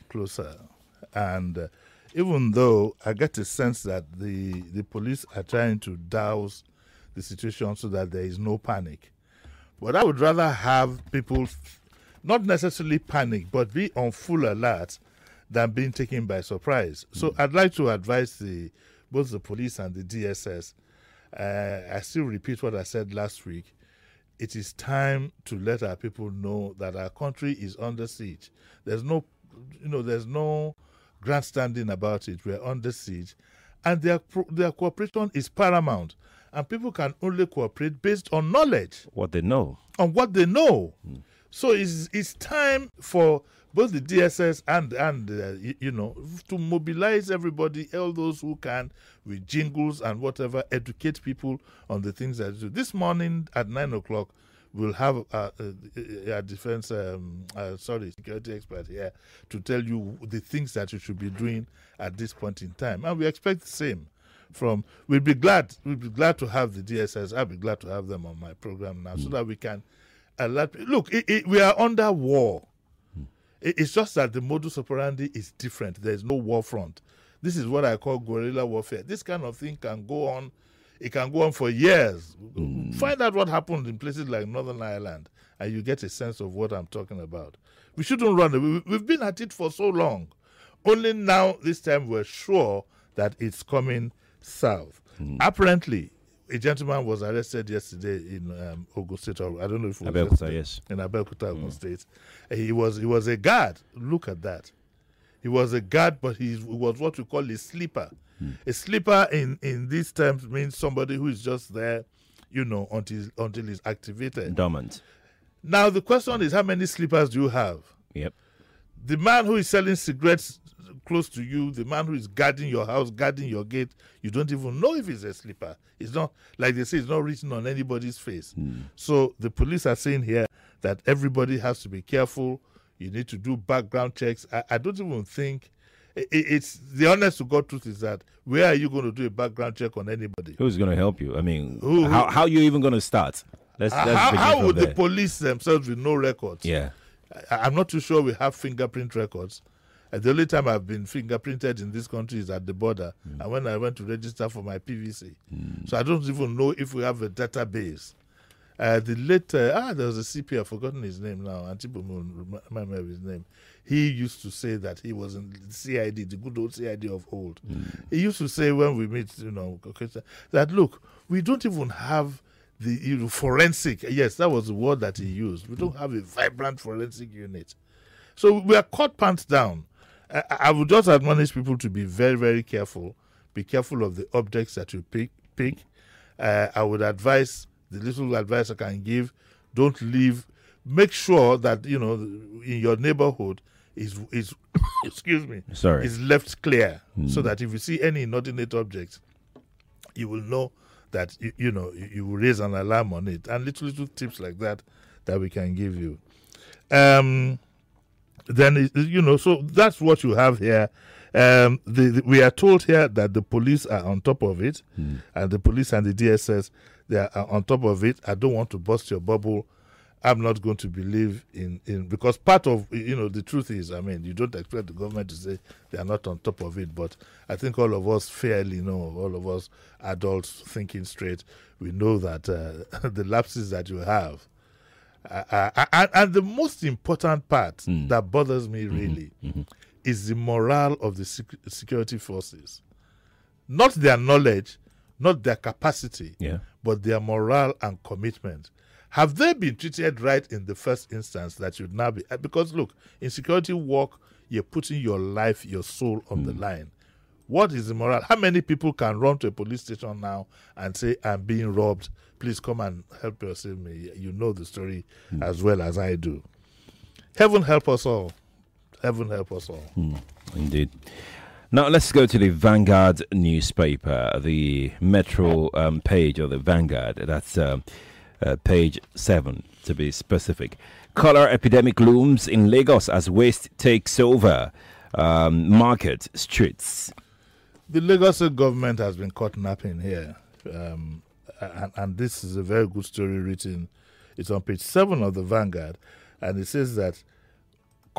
closer. And even though I get a sense that the police are trying to douse the situation so that there is no panic. But I would rather have people not necessarily panic, but be on full alert than being taken by surprise. So I'd like to advise both the police and the DSS. I still repeat what I said last week. It is time to let our people know that our country is under siege. There's no grandstanding about it. We're under siege, and their cooperation is paramount. And people can only cooperate based on knowledge, what they know. on what they know. So it's time for both the DSS and to mobilize everybody, all those who can, with jingles and whatever, educate people on the things that they do. This morning at 9:00, we'll have a security expert here to tell you the things that you should be doing at this point in time, and we expect the same. We'll be glad to have the DSS. I'll be glad to have them on my program now, so that we can alert. Look, we are under war. It's just that the modus operandi is different. There is no war front. This is what I call guerrilla warfare. This kind of thing can go on. It can go on for years. Find out what happened in places like Northern Ireland, and you get a sense of what I'm talking about. We shouldn't run. We've been at it for so long. Only now, this time, we're sure that it's coming south. Apparently, a gentleman was arrested yesterday in Ogun State. I don't know if it was Abeokuta, yes. In Abeokuta, Ogun State. He was a guard. Look at that. He was a guard, but he was what we call a sleeper. A sleeper in these terms means somebody who is just there, until he's activated. Dormant. Now the question is, how many sleepers do you have? Yep. The man who is selling cigarettes close to you, the man who is guarding your house, guarding your gate, you don't even know if he's a sleeper. It's not, like they say, it's not written on anybody's face. So the police are saying here that everybody has to be careful. You need to do background checks. I don't even think it's the honest to God truth is that where are you going to do a background check on anybody? Who's going to help you? I mean, how are you even going to start? How would the police themselves with no records? Yeah. I'm not too sure we have fingerprint records. The only time I've been fingerprinted in this country is at the border, and when I went to register for my PVC. So I don't even know if we have a database. The late, there was a CP, I've forgotten his name now, Antibumu, remind me of his name. He used to say that he was in CID, the good old CID of old. He used to say when we meet, that look, we don't even have the forensic, yes, that was the word that he used. We don't have a vibrant forensic unit. So we are caught pants down. I would just admonish people to be very, very careful. Be careful of the objects that you pick. I would advise, the little advice I can give, don't leave. Make sure that, in your neighborhood is excuse me, is left clear, so that if you see any inordinate objects, you will know that, you will raise an alarm on it. And little tips like that we can give you. Then, so that's what you have here. We are told here that the police are on top of it, and the police and the DSS, they are on top of it. I don't want to burst your bubble. I'm not going to believe in because part of, the truth is, you don't expect the government to say they are not on top of it, but I think all of us fairly know, all of us adults thinking straight, we know that the lapses that you have, and the most important part that bothers me really is the morale of the security forces. Not their knowledge, not their capacity, but their morale and commitment. Have they been treated right in the first instance that should now be? Because look, in security work, you're putting your life, your soul on the line. What is the morale? How many people can run to a police station now and say, I'm being robbed, please come and help us save me? You know the story as well as I do. Heaven help us all. Heaven help us all. Indeed. Now let's go to the Vanguard newspaper, the Metro page of the Vanguard. That's page 7 to be specific. Cholera epidemic looms in Lagos as waste takes over market streets. The Lagos government has been caught napping here. And this is a very good story written. It's on page 7 of the Vanguard. And it says that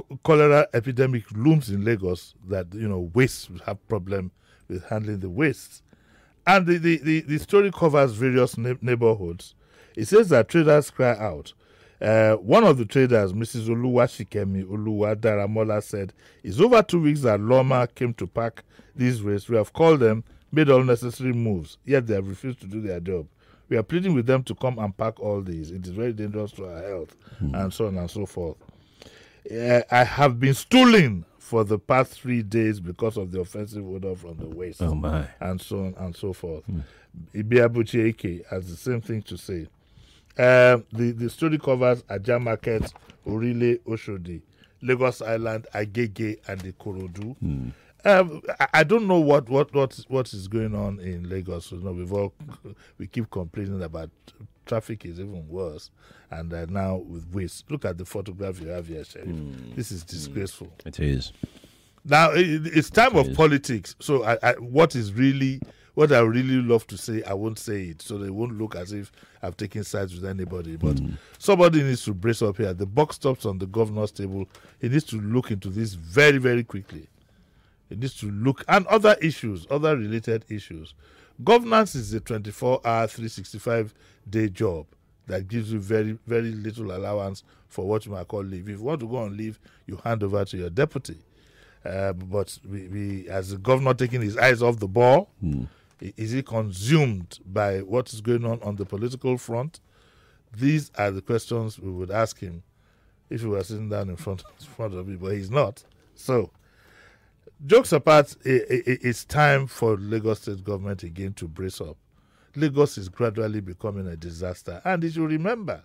cholera epidemic looms in Lagos, that, waste have problem with handling the waste. And the story covers various neighborhoods. It says that traders cry out. One of the traders, Mrs. Oluwashikemi Oluwadaramola, said, "It's over 2 weeks that Loma came to pack these waste. We have called them, made all necessary moves, yet they have refused to do their job. We are pleading with them to come and pack all these. It is very dangerous to our health," and so on and so forth. I have been stooling for the past 3 days because of the offensive odor from the waste. Oh my. And so on and so forth. Ibiabuchi Eke has the same thing to say. The story covers Ajah Market, Orile, Oshodi, Lagos Island, Agege, and the Korodu. I don't know what is going on in Lagos. We keep complaining about traffic is even worse, and now with waste. Look at the photograph you have here, Sheriff. This is disgraceful. It is. Now it's time of politics. So what I really love to say, I won't say it, so they won't look as if I've taken sides with anybody. But somebody needs to brace up here. The buck stops on the governor's table. He needs to look into this very, very quickly. He needs to look, and other issues, other related issues. Governance is a 24-hour, 365-day job that gives you very, very little allowance for what you might call leave. If you want to go on leave, you hand over to your deputy. But we, as the governor taking his eyes off the ball, is he consumed by what is going on the political front? These are the questions we would ask him if he were sitting down in front of me, but he's not. So, jokes apart, it's time for Lagos State government again to brace up. Lagos is gradually becoming a disaster, and it should remember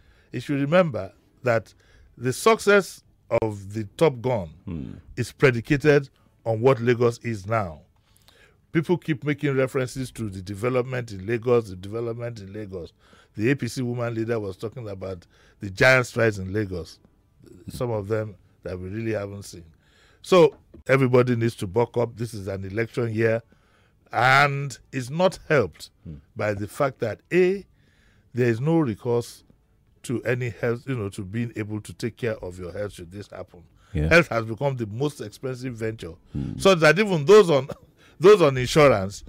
that the success of the Top Gun is predicated on what Lagos is now. People keep making references to the development in Lagos. The APC woman leader was talking about the giant strides in Lagos, some of them that we really haven't seen. So everybody needs to buck up. This is an election year, and it's not helped by the fact that there is no recourse to any health, to being able to take care of your health should this happen. Yeah. Health has become the most expensive venture, so that even those on insurance,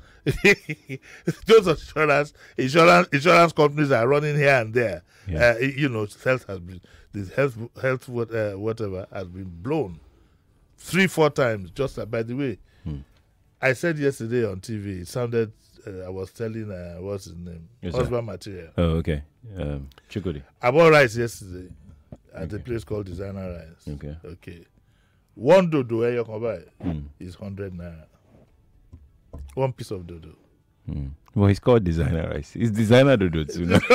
insurance companies are running here and there. Yeah. Health has been whatever has been blown 3-4 times. Just by the way, I said yesterday on TV, it sounded. I was telling what's his name, husband material. Oh, okay. Chukudi. I bought rice yesterday at a place called Designer Rice. Okay. One dodo is 100 naira. One piece of dodo. Well, he's called Designer Rice. It's Designer Dodo too. No?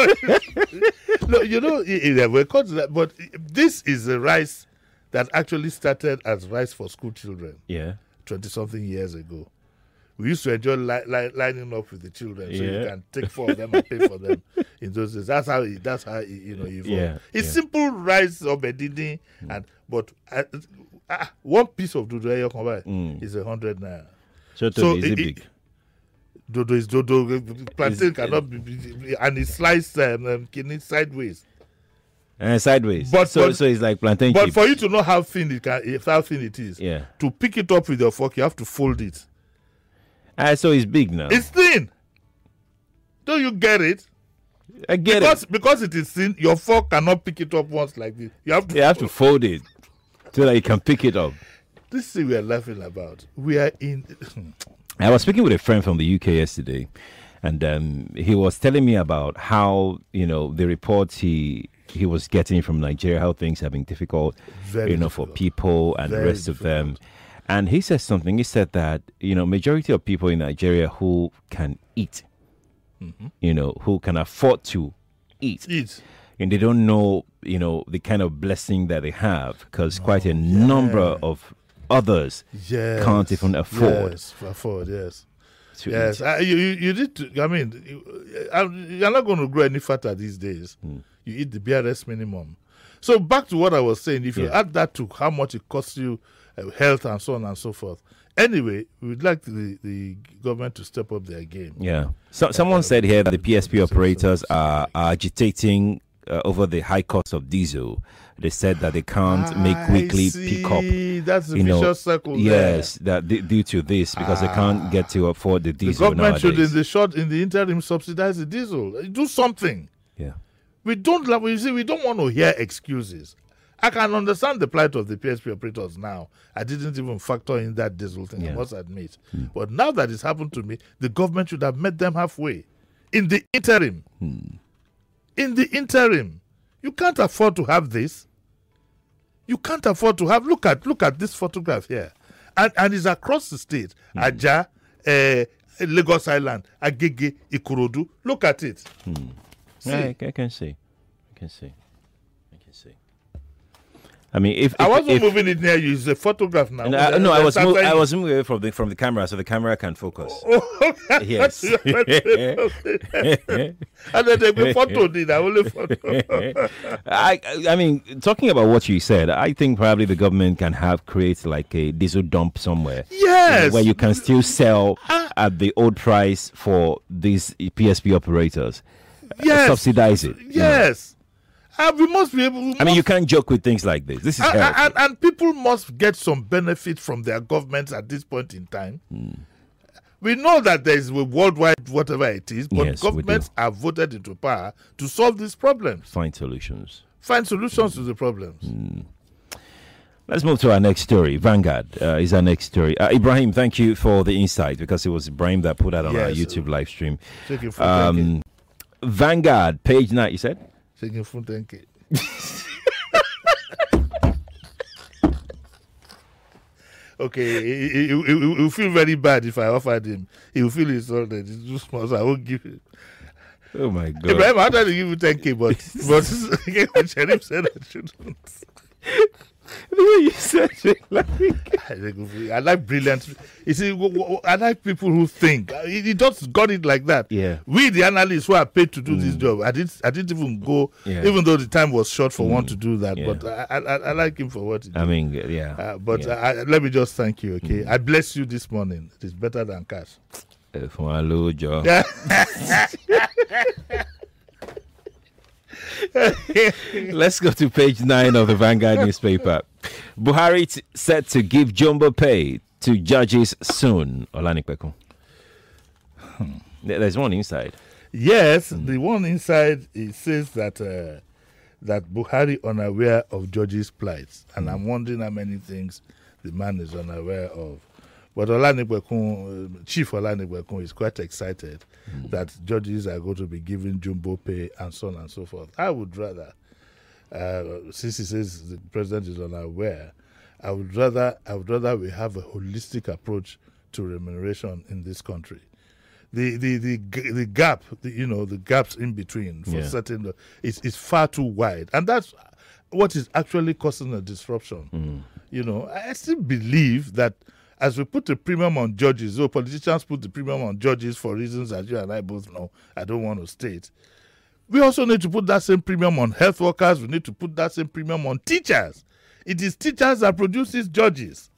No, we're called that, but this is a rice that actually started as rice for school children. Yeah. 20-something years ago. We used to enjoy lining up with the children, so you can take 4 of them and pay for them in those days. That's how it evolved. Yeah, it's simple rice or bedini, but one piece of dodo is 100 naira. So is it big? Dodo is dodo. Plantain cannot be, and it's sliced kidney sideways. Sideways. So it's like plantain But chips. for you to know how thin it is, to pick it up with your fork, you have to fold it. So it's big now. It's thin. Don't you get it? I get it. Because it is thin, your fork cannot pick it up once like this. You have to fold it so that you can pick it up. This thing we are laughing about. We are in. I was speaking with a friend from the UK yesterday, and he was telling me about how the reports he was getting from Nigeria, how things have been difficult, for people and the rest of them. And he said something. He said that majority of people in Nigeria who can eat, who can afford to eat, and they don't know the kind of blessing that they have, because quite a number of others can't even afford. Yes. Yes. You need to. I mean, you're not going to grow any fatter these days. You eat the BRS minimum. So back to what I was saying. If you add that to how much it costs you, health and so on and so forth. Anyway, we would like the government to step up their game. Yeah. So someone said here that the PSP operators are agitating over the high cost of diesel. They said that they can't make weekly pickup. That's the vicious circle. Yes, that due to this, because they can't get to afford the diesel. The government nowadays. should, in the interim, subsidize the diesel. Do something. Yeah. We don't want to hear excuses. I can understand the plight of the PSP operators now. I didn't even factor in that diesel thing, I must admit. But now that it's happened to me, the government should have met them halfway. In the interim. In the interim. You can't afford to have this. You can't afford to have. Look at this photograph here, and it's across the state. Ajah, Lagos Island, Agege, Ikorodu. Look at it. Yeah, I can see. I mean, if I wasn't moving it near you, it's a photograph now. No, I was moving away from the camera, so the camera can focus. Yes. And then they photo did. I only photo. I mean, talking about what you said, I think probably the government can create like a diesel dump somewhere. Yes, where you can still sell at the old price for these PSP operators. Yes, subsidize it. Yes. We must be able. I mean, you can't joke with things like this. This is and people must get some benefit from their governments at this point in time. We know that there is a worldwide whatever it is, but governments are voted into power to solve these problems. Find solutions to the problems. Let's move to our next story. Vanguard is our next story. Ibrahim, thank you for the insight, because it was Ibrahim that put that on our YouTube live stream. Vanguard, page 9, you said? Okay, he will feel very bad if I offered him. He will feel insulted. It's too small, so I won't give him. Oh my God! Ibrahim, I tried to give you 10K, but Sheriff said I shouldn't. The way you said it, I like brilliant. You see, I like people who think. He just got it like that. Yeah. We, the analysts who are paid to do this job, I didn't even go, even though the time was short for one to do that. Yeah. But I like him for what he did. I mean, yeah. Let me just thank you, okay? I bless you this morning. It is better than cash. For my low job. Let's go to page 9 of the Vanguard newspaper. Buhari set to give jumbo pay to judges soon. Olanipeku. There's one inside. Yes, the one inside, it says that that Buhari unaware of judges' plights, and I'm wondering how many things the man is unaware of. But Chief Olanipeku is quite excited that judges are going to be given jumbo pay and so on and so forth. I would rather, since he says the president is unaware, I would rather we have a holistic approach to remuneration in this country. The gap, the gaps in between for certain is far too wide, and that's what is actually causing a disruption. I still believe that. As we put the premium on judges, though politicians put the premium on judges for reasons that you and I both know, I don't want to state. We also need to put that same premium on health workers. We need to put that same premium on teachers. It is teachers that produce these judges.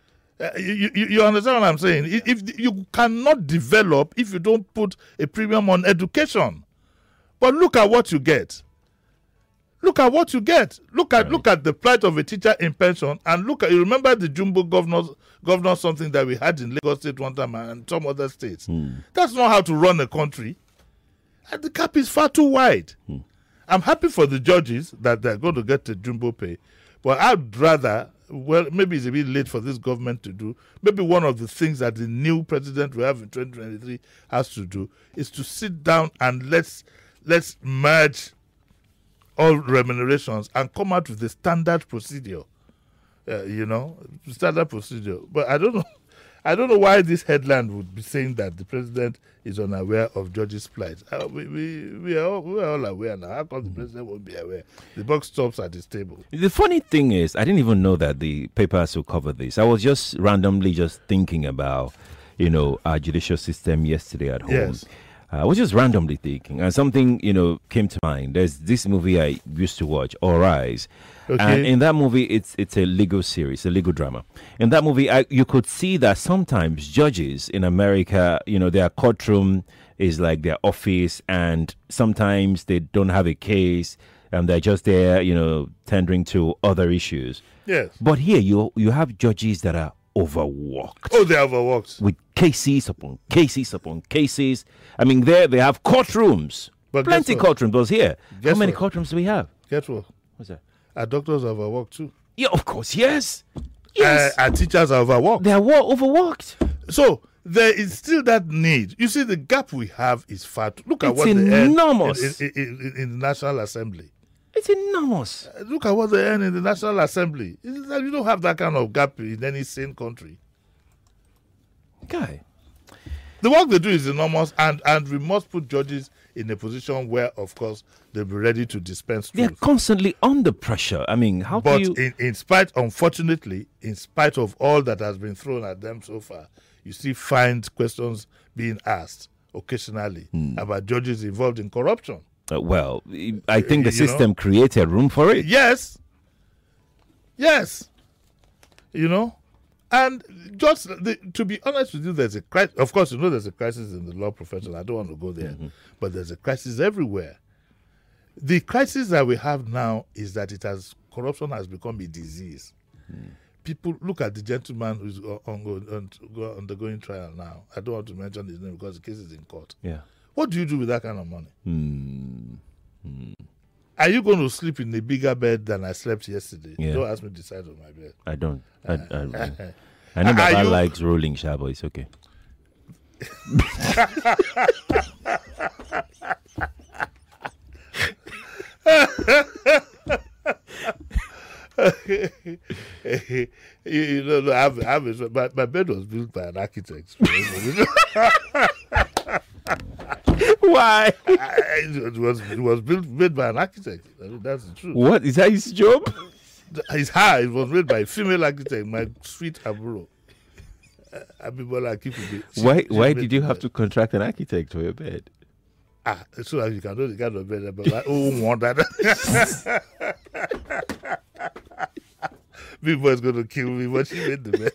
You understand what I'm saying? If you cannot develop if you don't put a premium on education. But look at what you get. Look at what you get. Look at the plight of a teacher in pension, and you remember the jumbo governor something that we had in Lagos State one time and some other states. That's not how to run a country. And the gap is far too wide. I'm happy for the judges that they're going to get the jumbo pay, but I'd rather, maybe it's a bit late for this government to do. Maybe one of the things that the new president we have in 2023 has to do is to sit down and let's merge all remunerations and come out with the standard procedure. Standard procedure. But I don't know why this headline would be saying that the president is unaware of judges' plight. We are all aware now. How come the president won't be aware? The buck stops at his table. The funny thing is, I didn't even know that the papers will cover this. I was just randomly thinking about, our judicial system yesterday at home. Yes. I was just randomly thinking, and something, came to mind. There's this movie I used to watch, All Rise. Okay. And in that movie, it's a legal series, a legal drama. In that movie, you could see that sometimes judges in America, their courtroom is like their office, and sometimes they don't have a case. and they're just there, tendering to other issues. Yes. But here you have judges that are overworked. Oh, they're overworked. With cases upon cases upon cases. I mean, there they have courtrooms. But plenty guess what? courtrooms. But here, Guess how many what? courtrooms do we have? Guess what? What's that? Our doctors are overworked too. Yeah, of course, yes. Yes. Our teachers are overworked. They are overworked. So there is still that need. You see, the gap we have is far. Look at It's what they earn enormous. in the National Assembly. It's enormous. Look at what they earn in the National Assembly. You don't have that kind of gap in any sane country. Guy. The work they do is enormous, and we must put judges in a position where, of course, they'll be ready to dispense They're truth. constantly under pressure. I mean, how But do you... unfortunately, in spite of all that has been thrown at them so far, you still find questions being asked occasionally about judges involved in corruption. well, I think the You know? system created room for it. Yes. And just to be honest with you, there's a crisis. Of course, there's a crisis in the law profession. I don't want to go there. But there's a crisis everywhere. The crisis that we have now is that corruption has become a disease. People, look at the gentleman who's undergoing trial now. I don't want to mention his name because the case is in court. Yeah. What do you do with that kind of money? Are you going to sleep in a bigger bed than I slept yesterday? Yeah. Don't ask me to decide on my bed. I don't. I know Baba likes rolling, but it's okay. My bed was built by an architect. Why? It was made by an architect. I mean, that's the truth. What? Is that his job? It's high. It was made by a female architect, my sweet Aburo. Abibola Akifubi. Why did you have to contract an architect for your bed? So that you can know the kind of bed. But I don't want that. People is going to kill me when she made the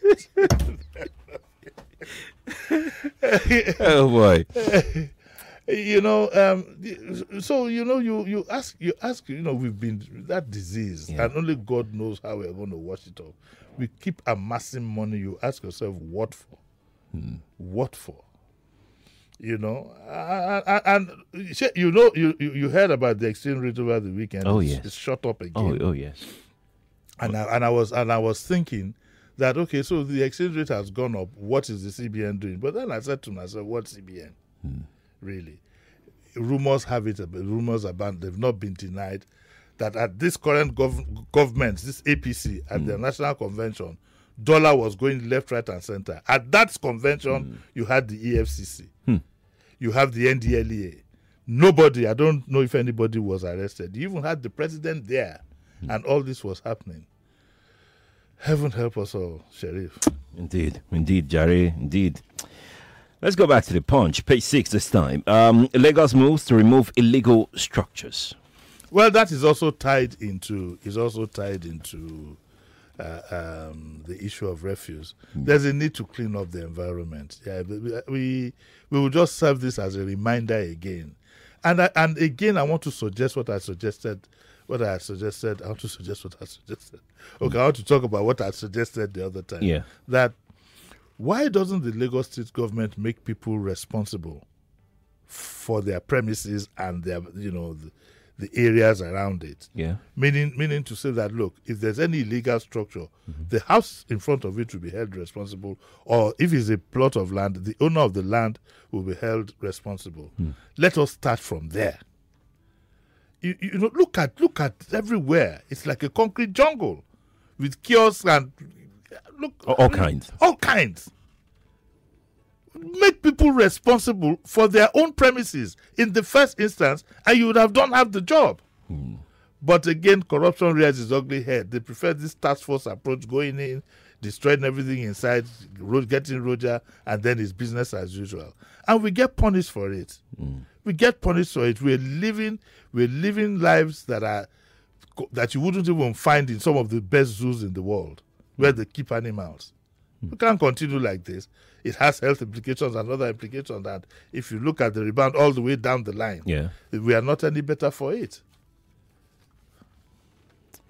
bed. Oh boy. So you ask, we've been that disease, and only God knows how we're going to wash it off. We keep amassing money. You ask yourself, what for? What for? You heard about the exchange rate over the weekend. Oh yes, it's shot up again. Oh yes. And I was thinking that, okay, so the exchange rate has gone up. What is the CBN doing? But then I said to myself, what CBN? Really? Rumors have it, rumors about, they've not been denied, that at this current government, this APC, at the National Convention, dollar was going left, right, and center. At that convention, you had the EFCC. You have the NDLEA. Nobody, I don't know if anybody was arrested. You even had the president there, and all this was happening. Heaven help us all, Sheriff. Indeed, Jare, indeed. Let's go back to the Punch, page 6 this time. Lagos moves to remove illegal structures. Well, that is also tied into the issue of refuse. There's a need to clean up the environment. Yeah, we will just serve this as a reminder again. And again, I want to suggest what I suggested. I want to suggest what I suggested. Okay, I want to talk about what I suggested the other time. Yeah. That why doesn't the Lagos state government make people responsible for their premises and their, the areas around it? Yeah. Meaning to say that, look, if there's any illegal structure, the house in front of it will be held responsible, or if it's a plot of land, the owner of the land will be held responsible. Let us start from there. Look at everywhere. It's like a concrete jungle with kiosks and all kinds. All kinds. Make people responsible for their own premises in the first instance, and you would have done half the job. But again, corruption rears its ugly head. They prefer this task force approach, going in, destroying everything inside, getting Roger, and then it's business as usual. And we get punished for it. We get punished for it. We're living lives that you wouldn't even find in some of the best zoos in the world, where they keep animals. We can't continue like this. It has health implications and other implications that if you look at the rebound all the way down the line, we are not any better for it.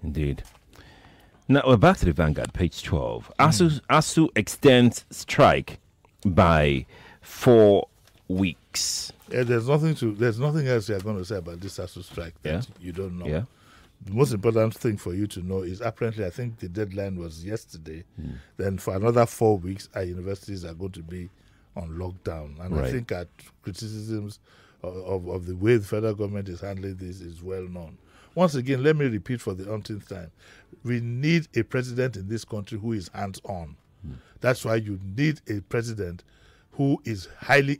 Indeed. Now we're back to the Vanguard, page 12. ASU extends strike by 4 weeks. Yeah, there's nothing else you're going to say about this ASU strike that you don't know. Yeah. The most important thing for you to know is apparently, I think the deadline was yesterday. Then for another 4 weeks, our universities are going to be on lockdown. And I think our criticisms of the way the federal government is handling this is well known. Once again, let me repeat for the umpteenth time. We need a president in this country who is hands-on. That's why you need a president who is highly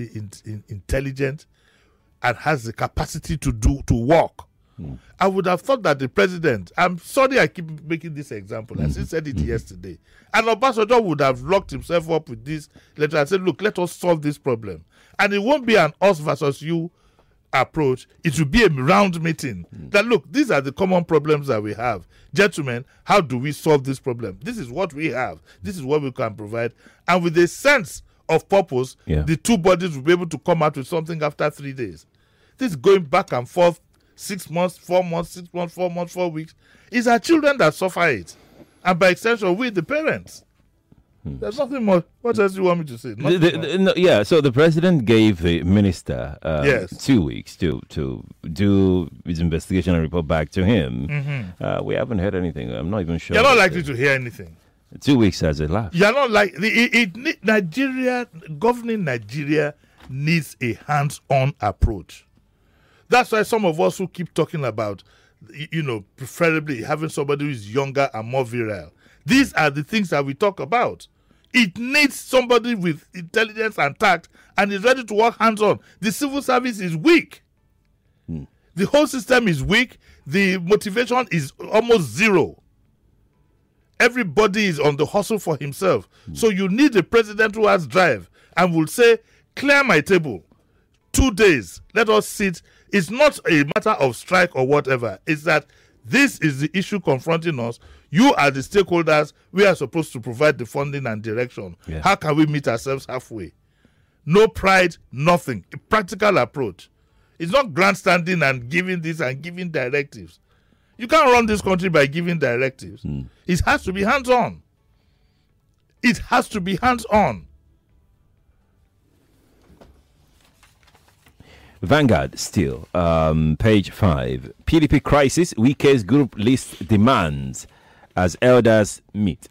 intelligent and has the capacity to work. I would have thought that the president, I'm sorry I keep making this example, I still said it yesterday, and Obasanjo would have locked himself up with this letter and said, look, let us solve this problem. And it won't be an us versus you approach. It will be a round meeting that, look, these are the common problems that we have. Gentlemen, how do we solve this problem? This is what we have. This is what we can provide. And with a sense of purpose, the two bodies will be able to come out with something after 3 days. This going back and forth, 6 months, 4 months, 6 months, 4 months, 4 weeks, it's our children that suffer it. And by extension, we, the parents. There's nothing more. What else do you want me to say? So the president gave the minister 2 weeks to do his investigation and report back to him. We haven't heard anything. I'm not even sure. You're not likely to hear anything. 2 weeks has elapsed. You're not like Nigeria, governing Nigeria needs a hands-on approach. That's why some of us who keep talking about, preferably having somebody who is younger and more virile. These are the things that we talk about. It needs somebody with intelligence and tact and is ready to work hands-on. The civil service is weak. The whole system is weak. The motivation is almost zero. Everybody is on the hustle for himself. So you need a president who has drive and will say, clear my table. 2 days. Let us sit. It's not a matter of strike or whatever. It's that this is the issue confronting us. You are the stakeholders. We are supposed to provide the funding and direction. How can we meet ourselves halfway? No pride, nothing. A practical approach. It's not grandstanding and giving this and giving directives. You can't run this country by giving directives. It has to be hands-on. It has to be hands-on. Vanguard still, page 5. PDP crisis, Wike's group lists demands as elders meet.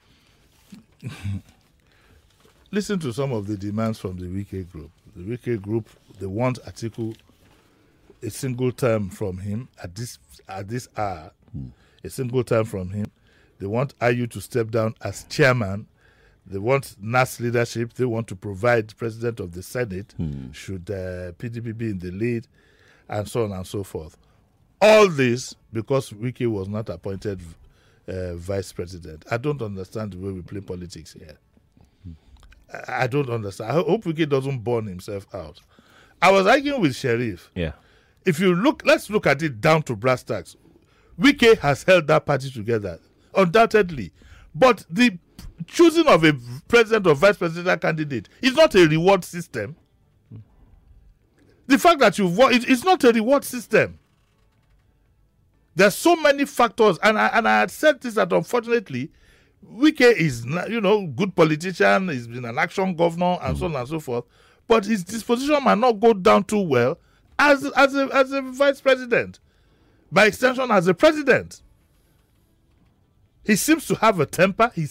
Listen to some of the demands from the Wike group. The Wike group, they want Atiku a single term from him at this hour. A single term from him. They want Ayu to step down as chairman. They want NAS leadership. They want to provide president of the Senate should PDP be in the lead, and so on and so forth. All this because Wike was not appointed vice president. I don't understand the way we play politics here. I don't understand. I hope Wike doesn't burn himself out. I was arguing with Sheriff. If you look, let's look at it down to brass tacks. Wike has held that party together, undoubtedly. But the choosing of a president or vice presidential candidate is not a reward system. The fact that you've won, it's not a reward system. There's so many factors, and I had said this, that unfortunately, Wike is, good politician, he's been an action governor, and so on and so forth, but his disposition might not go down too well as a vice president. By extension, as a president. He seems to have a temper. And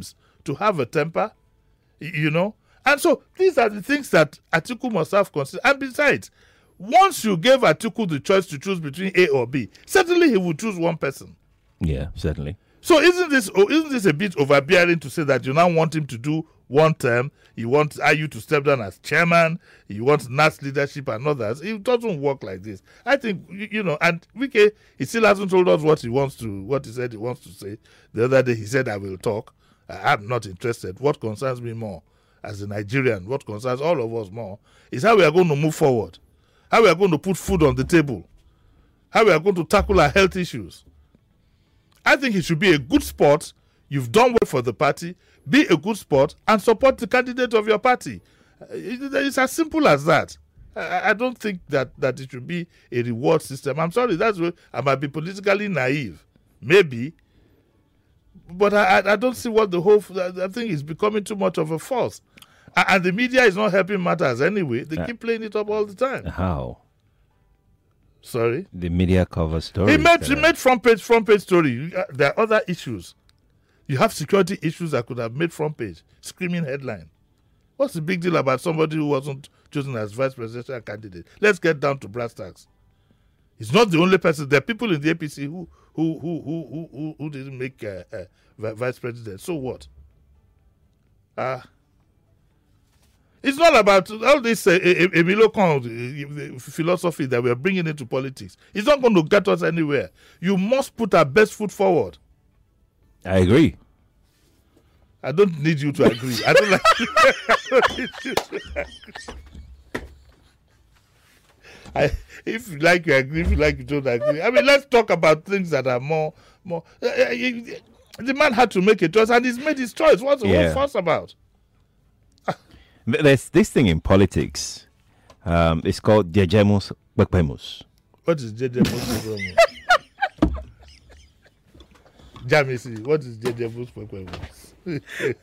so these are the things that Atiku must have considered. And besides, once you gave Atiku the choice to choose between A or B, certainly he would choose one person. Yeah, certainly. So isn't this a bit overbearing to say that you now want him to do one term? You want Ayu to step down as chairman. You want NAS leadership and others. It doesn't work like this. I think, and Wike, he still hasn't told us what he said he wants to say. The other day he said, I will talk. I'm not interested. What concerns me more as a Nigerian, what concerns all of us more, is how we are going to move forward. How we are going to put food on the table. How we are going to tackle our health issues. I think it should be a good sport. You've done well for the party. Be a good sport and support the candidate of your party. It's as simple as that. I don't think that it should be a reward system. I'm sorry, that's where I might be politically naive. maybe. But I don't see what the whole I think is becoming too much of a force. And the media is not helping matters anyway. They keep playing it up all the time. How? Sorry? The media cover story. He made front page story. There are other issues. You have security issues that could have made front page. Screaming headline. What's the big deal about somebody who wasn't chosen as vice presidential candidate? Let's get down to brass tacks. He's not the only person. There are people in the APC who didn't make vice president. So what? It's not about all this Emilio philosophy that we're bringing into politics. It's not going to get us anywhere. You must put our best foot forward. I agree. I don't need you to agree. I don't need you to agree. If you like, you agree. If you like, you don't agree. I mean, let's talk about things that are more. The man had to make a choice, and he's made his choice. What's the fuss about? There's this thing in politics. It's called Jejemus Bekpemus. What is Jejemus Bekpemus? Jamisi, what is Jejemus Bekpemus?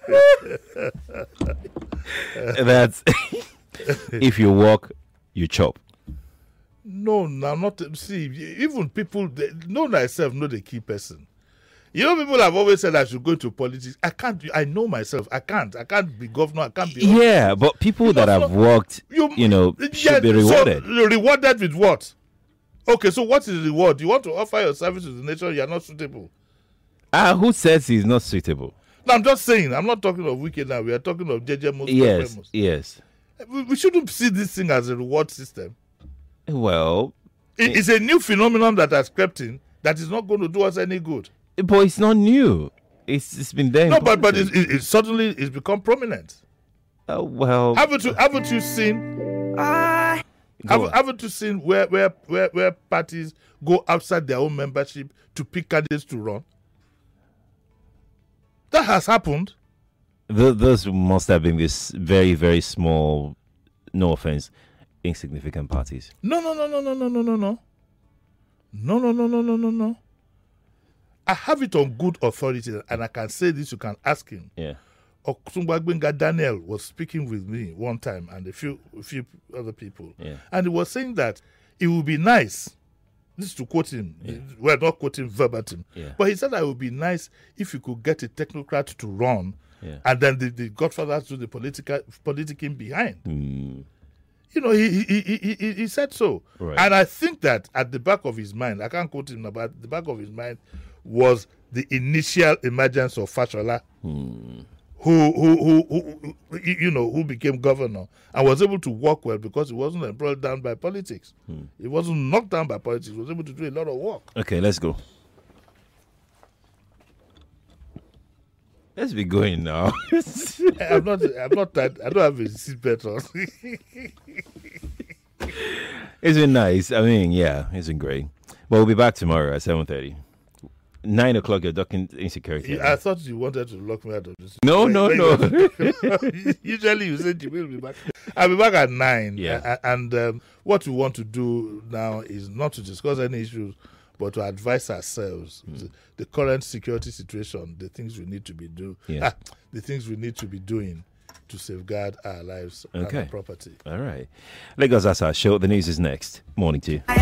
That's if you walk, you chop. No, not. See, even people, know thyself, know the key person. You know, people have always said I should go into politics. I can't. I know myself. I can't be governor. I can't be. Yeah, but people that have worked, should be rewarded. So, rewarded with what? Okay, so what is the reward? You want to offer your service to the nation, you are not suitable. Who says he's not suitable? No, I'm just saying. I'm not talking of Wike now. We are talking of Jejemus. Yes. We shouldn't see this thing as a reward system. Well, it's a new phenomenon that has crept in that is not going to do us any good. But it's not new. It's been there. No, but it suddenly it's become prominent. Well, haven't you seen? Haven't you seen where parties go outside their own membership to pick candidates to run? That has happened. Those must have been this very, very small, no offense, insignificant parties. No. I have it on good authority, and I can say this. You can ask him. Yeah. Okusungwa Daniel was speaking with me one time, and a few other people, and he was saying that it would be nice. This is to quote him. We're not quoting verbatim, but he said that it would be nice if you could get a technocrat to run, and then the godfathers do the politicking behind. You know, he said so, and I think that at the back of his mind, I can't quote him, but at the back of his mind was the initial emergence of Fashola, who became governor and was able to work well because he wasn't embroiled down by politics. He wasn't knocked down by politics. He was able to do a lot of work. Okay, let's go. Let's be going now. I'm not that. I don't have a seatbelt on. It's been nice. I mean, yeah, it's been great. Well, we'll be back tomorrow at 7:30. 9 o'clock, you're ducking insecurity. I thought you wanted to lock me out of this. No. Usually you said you will be back. I'll be back at 9. Yeah. And what we want to do now is not to discuss any issues, but to advise ourselves. The current security situation, the things we need to be doing. The things we need to be doing to safeguard our lives and our property. All right. Lagos, that's our show. The news is next. Morning to you.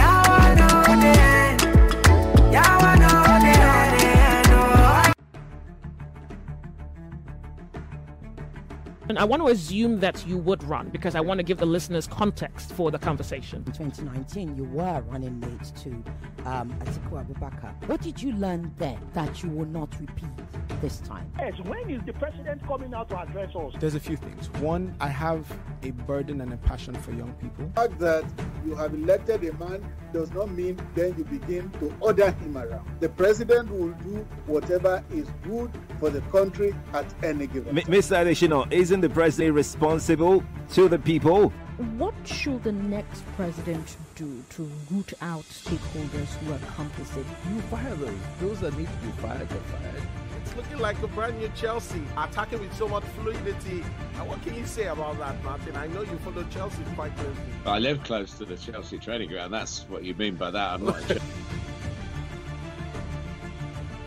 And I want to assume that you would run because I want to give the listeners context for the conversation. In 2019, you were running mate to Atiku Abubakar. What did you learn then that you will not repeat this time? Yes, when is the president coming out to address us? There's a few things. One, I have a burden and a passion for young people. The fact that you have elected a man does not mean then you begin to order him around. The president will do whatever is good for the country at any given time. Mr. Adeshino, isn't the president responsible to the people? What should the next president do to root out stakeholders who are complicit? You fire those that need to be fired are fired. It's looking like a brand new Chelsea, attacking with so much fluidity. And what can you say about that, Martin? I know you follow Chelsea quite closely. I live close to the Chelsea training ground. That's what you mean by that. I'm not.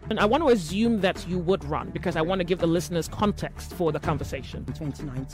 And I want to assume that you would run because I want to give the listeners context for the conversation. In 2019.